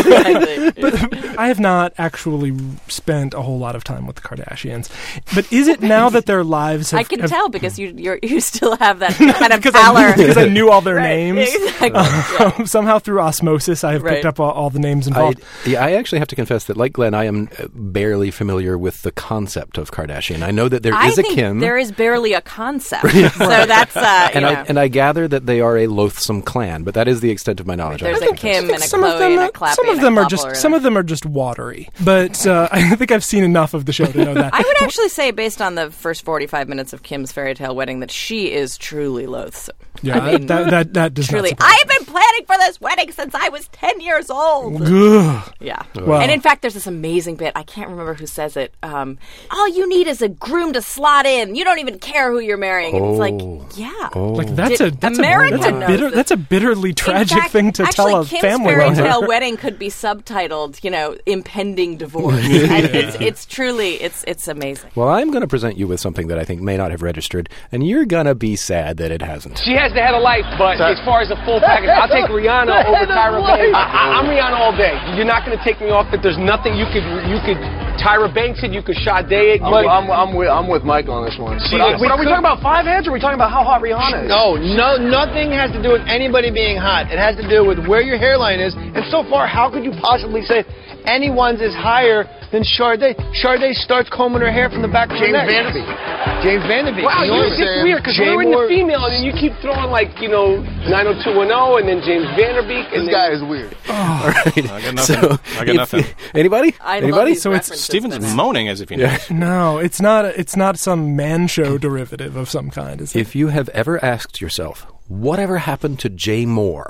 exactly. I have not actually spent a whole lot of time with the Kardashians. But is it now that their lives have... I can have- tell because you you're, you still have that kind of because, pallor. I, because I knew all their Right, names. exactly. Yeah. Somehow through osmosis, I have Right. picked up all, all the names I, involved. yeah, I actually have to confess that, like Glenn, I am uh, barely familiar with the concept of Kardashian. I know that there I is a think Kim, there is barely a concept. So that's uh, and you I know. and I gather that they are a loathsome clan, but that is the extent of my knowledge. There's I a think Kim and a some of Chloe them, and a are- Clappy some of and a them are Koppel just or some of them are just watery. But uh, I think I've seen enough of the show to know that. I would actually say, based on the first forty-five minutes of Kim's fairy tale wedding, that she is truly loathsome. Yeah, I mean, that, that that does truly. not surprise I've been planning for this wedding since I was ten years old. me. Ugh. Yeah. Well- And in fact, there's this amazing bit. I can't remember who says it. Um, all you need is a groom to slot in. You don't even care who you're marrying. And it's Oh. like, yeah. Oh. Like that's a Did that's America a, that's a knows bitter this. that's a bitterly tragic In fact, thing to actually, tell a Kim's family. fairy member. tale wedding could be subtitled, you know, impending divorce. And it's, it's truly, it's it's amazing. Well, I'm going to present you with something that I think may not have registered, and you're going to be sad that it hasn't. She has the head of life, but as far as the full package, I'll take Rihanna over Tyra Banks. I, I, I'm Rihanna all day. You're not going to take me off that. There's nothing you could you could Tyra Banks it. You could Sade it. I'm, I'm, I'm with I'm with Mike on this one. See, But, we but are we could- talking about five heads, or are we talking about how hot Rihanna is? No, no, nothing has to do with anybody being hot. It has to do with where your hairline is. And so far, how could you possibly say anyone's is higher than Sade? Sade starts combing her hair from the back of James her neck. Vanderbeek. James Vanderbeek. Wow, you enormous. it's weird because Jay we're in Moore- the female, and then you keep throwing like you know nine oh two one oh, and then James Vanderbeek. And This then, guy is weird. All right. I got nothing. So, I got if- nothing. Anybody? I love Anybody? these So it's references, Steven's but- moaning as if he knows. No, it's not. It's not some man show derivative of some kind. Is it? If you have ever asked yourself, whatever happened to Jay Moore?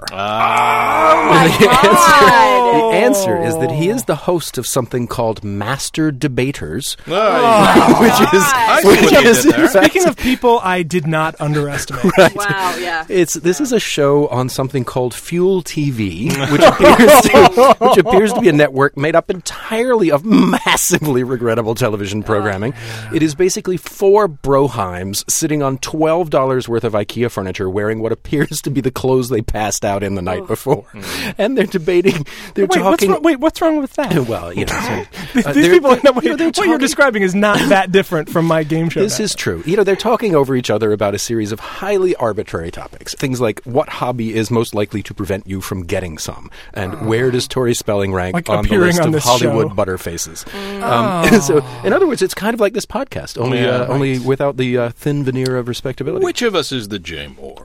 Oh my the, God. answer, the answer is that he is the host of something called Master Debaters, Oh, which is I see which what you is did there. in fact- Speaking of people I did not underestimate. Wow, yeah. It's this is a show on something called Fuel T V, which appears to, which appears to be a network made up entirely of massively regrettable television programming. It is basically four broheims sitting on twelve dollars worth of IKEA furniture, wearing what appears to be the clothes they passed out in the night before, and they're debating. They're Wait, what's talking. wrong, wait, what's wrong with that? Well, you know, so, These uh, these they're- people, no, you know, wait, they're what you're talking- describing is not that different from my game show. This now. is true. You know, they're talking over each other about a series of highly arbitrary topics. Things like what hobby is most likely to prevent you from getting some, and where does Tori Spelling rank Like on the appearing list on of this Hollywood show. butterfaces. Um, so, in other words, it's kind of like this podcast, only Yeah, uh, right. only without the uh, thin veneer of respectability. Which of us is the Jay Moore?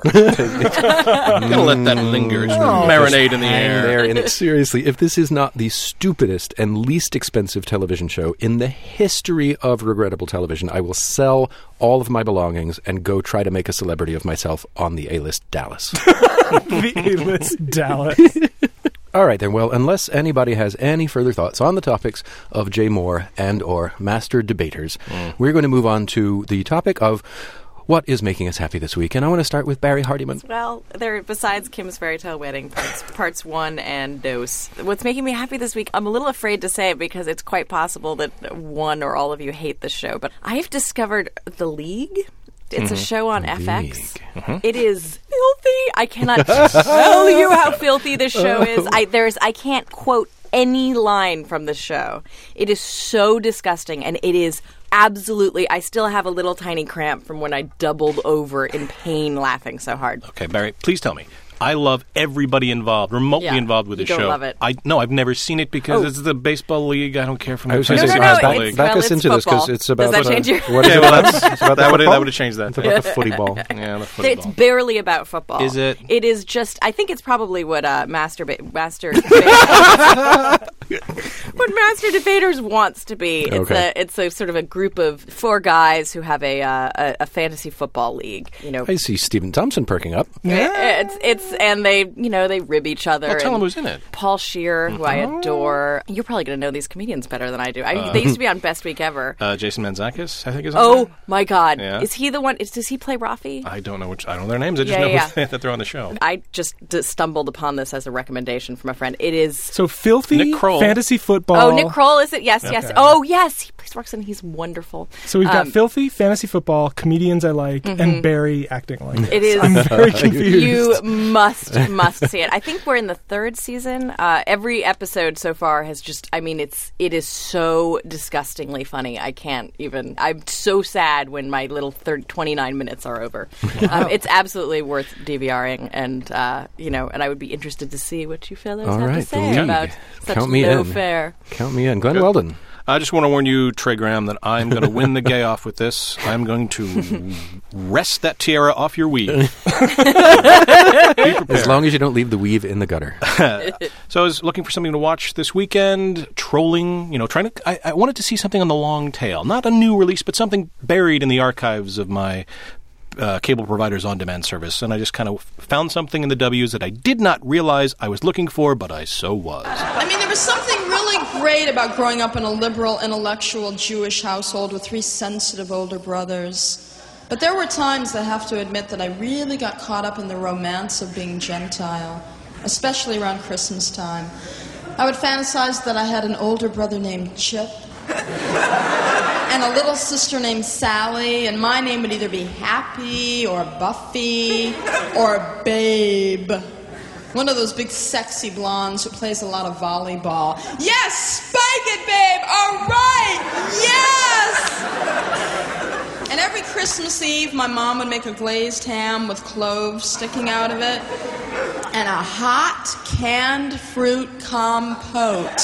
I'm gonna let that linger, just marinate in the Hang air. there. And seriously, if this is not the stupidest and least expensive television show in the history of regrettable television, I will sell all of my belongings and go try to make a celebrity of myself on the A-list Dallas. The A-list Dallas. All right, then. Well, unless anybody has any further thoughts on the topics of Jay Moore and or Master Debaters, we're going to move on to the topic of what is making us happy this week. And I want to start with Barry Hardiman. Well, there besides Kim's fairy tale wedding parts, parts one and dose. What's making me happy this week? I'm a little afraid to say it because it's quite possible that one or all of you hate the show, but I've discovered The League. It's Mm-hmm. a show on F X. Mhm. It is filthy. I cannot tell you how filthy this show is. I there's I can't quote any line from the show. It is so disgusting, and it is absolutely. I still have a little tiny cramp from when I doubled over in pain laughing so hard. Okay, Barry, please tell me. I love everybody involved, remotely Yeah, involved with you the don't show. love it. I no, I've never seen it because Oh. it's the baseball league. I don't care for my I was going to No, say, no, no, back, it's- back well, us it's into this because football. it's about Does that uh, change your- what is Okay, it well, about? that's- It's about that the would- that football? would have changed that. It's about the footy ball. Yeah, the It's football. barely about football. Is it? It is just. I think it's probably what uh, masturbate master. What Master Debaters wants to be. It's Okay. a it's a sort of a group of four guys who have a uh, a, a fantasy football league. You know, I see Stephen Thompson perking up. it's it's and they you know they rib each other. Well, tell and him who's in it. Paul Shear, who I adore. You're probably going to know these comedians better than I do. I, they used to be on Best Week Ever. Uh, Jason Mantzakis, I think is on Oh there. my God! Yeah. Is he the one? Is, does he play Rafi? I don't know which. I don't know their names. I just Yeah, know yeah. who- that they're on the show. I just d- stumbled upon this as a recommendation from a friend. It is So filthy Nick Kroll. fantasy football. Oh, Nick Kroll, is it? Yes, yes. Okay. Oh, yes. He plays Roxanne. He's wonderful. So we've got Um, filthy fantasy football, comedians I like, and Barry acting like it. It is. I'm very confused. You must, must see it. I think we're in the third season. Uh, every episode so far has just, I mean, it's, it is so disgustingly funny. I can't even, I'm so sad when my little thirty, twenty-nine minutes are over. Um, it's absolutely worth DVRing, and, uh, you know, and I would be interested to see what you fellows All have right, to the say league. about such Count me low in. fare. Count me in. Glenn Weldon. I just want to warn you, Trey Graham, that I'm going to win the gay off with this. I'm going to wrest that tiara off your weave. Be prepared. As long as you don't leave the weave in the gutter. So I was looking for something to watch this weekend, trolling, you know, trying to, I, I wanted to see something on the long tail. Not a new release, but something buried in the archives of my uh, cable provider's on-demand service. And I just kind of found something in the W's that I did not realize I was looking for, but I so was. I mean, there was something really great about growing up in a liberal, intellectual Jewish household with three sensitive older brothers. But there were times, I have to admit, that I really got caught up in the romance of being Gentile, especially around Christmas time. I would fantasize that I had an older brother named Chip and a little sister named Sally, and my name would either be Happy or Buffy or Babe. One of those big sexy blondes who plays a lot of volleyball. Yes, spike it, babe! All right! Yes! And every Christmas Eve, my mom would make a glazed ham with cloves sticking out of it and a hot canned fruit compote.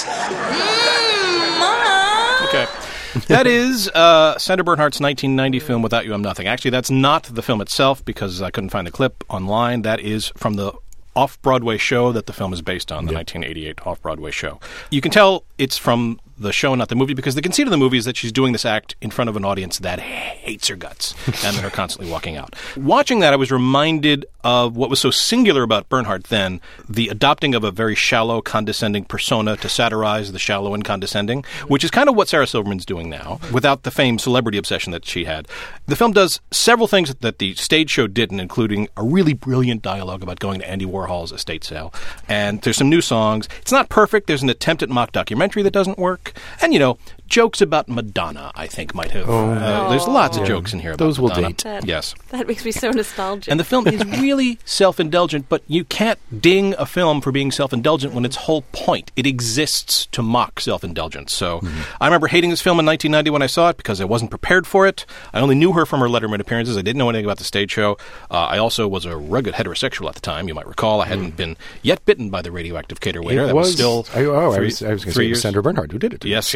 Mmm, Mom! Okay. That is uh, Sandra Bernhardt's nineteen ninety film, Without You I'm Nothing. Actually, that's not the film itself because I couldn't find the clip online. That is from the off-Broadway show that the film is based on, the yep. nineteen eighty-eight off-Broadway show. You can tell it's from the show, not the movie, because the conceit of the movie is that she's doing this act in front of an audience that hates her guts and that are constantly walking out. Watching that, I was reminded of what was so singular about Bernhardt then, the adopting of a very shallow, condescending persona to satirize the shallow and condescending, which is kind of what Sarah Silverman's doing now, without the famed celebrity obsession that she had. The film does several things that the stage show didn't, including a really brilliant dialogue about going to Andy Warhol's estate sale. And there's some new songs. It's not perfect. There's an attempt at mock documentary that doesn't work. And, you know, jokes about Madonna, I think, might have. Oh. Uh, there's lots of Yeah. jokes in here about Those will Madonna. date. That, Yes. That makes me so nostalgic. And the film is really self-indulgent, but you can't ding a film for being self-indulgent when its whole point, it exists to mock self-indulgence. So mm-hmm. I remember hating this film in nineteen ninety when I saw it because I wasn't prepared for it. I only knew her from her Letterman appearances. I didn't know anything about the stage show. Uh, I also was a rugged heterosexual at the time, you might recall. I hadn't mm. been yet bitten by the radioactive cater waiter. It that was, was still I, oh, three, I was, I was going to three say it was years. Sandra Bernhard who did it. Yes.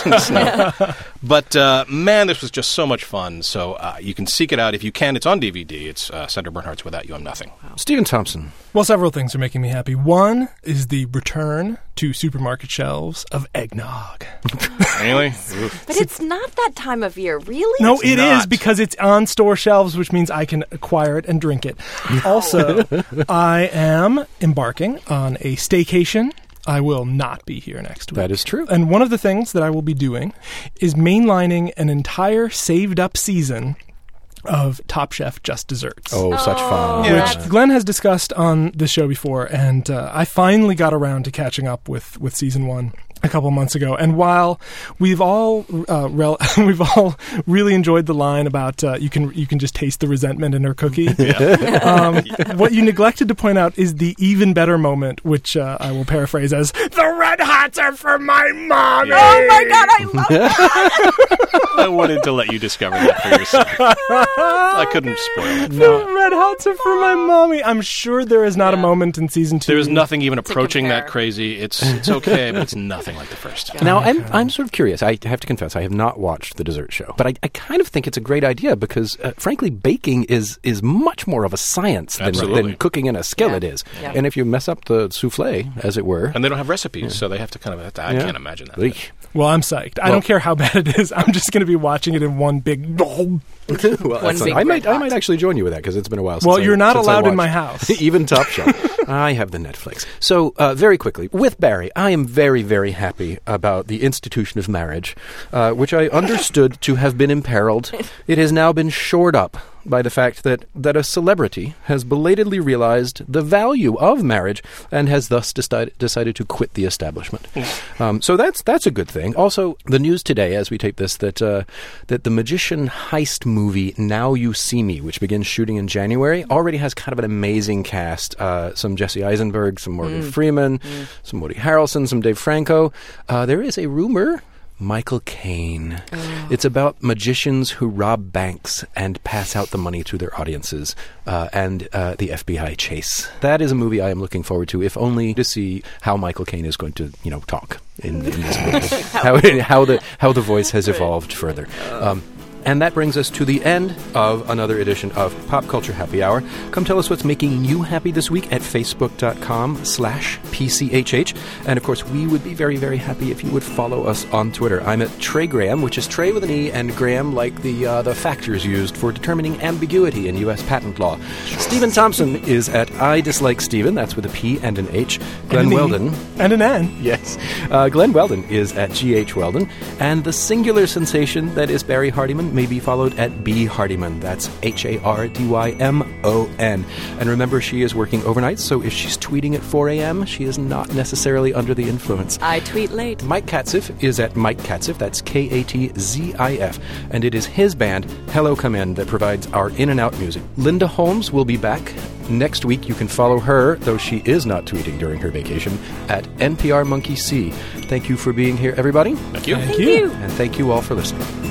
But, uh, man, this was just so much fun. So uh, you can seek it out. If you can, it's on D V D. It's uh, Sandra Bernhardt's Without You, I'm Nothing. Wow. Stephen Thompson. Well, several things are making me happy. One is the return to supermarket shelves of eggnog. Really? But it's not that time of year, really? No, It's it not. is because it's on store shelves, which means I can acquire it and drink it. Also, I am embarking on a staycation. I will not be here next week. That is true. And one of the things that I will be doing is mainlining an entire saved-up season of Top Chef Just Desserts. Oh, such fun. Yeah. Which Glenn has discussed on this show before, and uh, I finally got around to catching up with, with season one. a couple months ago, and while we've all uh, rel- we've all really enjoyed the line about uh, you can you can just taste the resentment in her cookie, Yeah. um, what you neglected to point out is the even better moment, which uh, I will paraphrase as "the red hots are for my mommy." Oh my god, I love that. I wanted to let you discover that for yourself. I couldn't spoil it. The red hots are for my mommy. I'm sure there is not a moment in season two. There is nothing even approaching that crazy. It's it's okay, but it's nothing like the first. Now, I'm I'm sort of curious. I have to confess, I have not watched The Dessert Show, but I, I kind of think it's a great idea because, uh, frankly, baking is is much more of a science than, than cooking in a skillet Yeah. is. Yeah. And if you mess up the souffle, as it were, And they don't have recipes, so they have to kind of. Have to, I Yeah. can't imagine that. Eek. Well, I'm psyched. I Well- don't care how bad it is. I'm just going to be watching it in one big. well, that's big I might red I might actually join you with that because it's been a while. Well, since you're I, not since I allowed in watched my house. even Top Shelf. I have the Netflix. So, uh, very quickly, with Barry, I am very, very happy about the institution of marriage, uh, which I understood to have been imperiled. It has now been shored up by the fact that, that a celebrity has belatedly realized the value of marriage and has thus decided decided to quit the establishment. Um, so that's that's a good thing. Also, the news today, as we tape this, that uh, that the magician heist movie Now You See Me, which begins shooting in January, already has kind of an amazing cast. Uh, some Jesse Eisenberg, some Morgan Mm. Freeman, some Woody Harrelson, some Dave Franco. Uh, there is a rumor. Michael Caine. It's about magicians who rob banks and pass out the money to their audiences, uh, and uh, the F B I chase. That is a movie I am looking forward to, if only to see how Michael Caine is going to, you know, talk in, in this movie. how, how the how the voice has evolved further. Um, And that brings us to the end of another edition of Pop Culture Happy Hour. Come tell us what's making you happy this week at facebook.com slash PCHH. And, of course, we would be very, very happy if you would follow us on Twitter. I'm at Trey Graham, which is Trey with an E, and Graham like the uh, the factors used for determining ambiguity in U S patent law. Stephen Thompson is at I Dislike Stephen. That's with a P and an H. Glenn And an E. Weldon. And an N. Yes. Uh, Glenn Weldon is at G H Weldon. And the singular sensation that is Barry Hardyman may be followed at B Hardyman. That's H A R D Y M O N. And remember, she is working overnight, so if she's tweeting at four a.m., she is not necessarily under the influence. I tweet late. Mike Katzif is at Mike Katzif. That's K A T Z I F. And it is his band, Hello Come In, that provides our in and out music. Linda Holmes will be back next week. You can follow her, though she is not tweeting during her vacation, at N P R Monkey C. Thank you for being here, everybody. Thank you. Thank you. And thank you all for listening.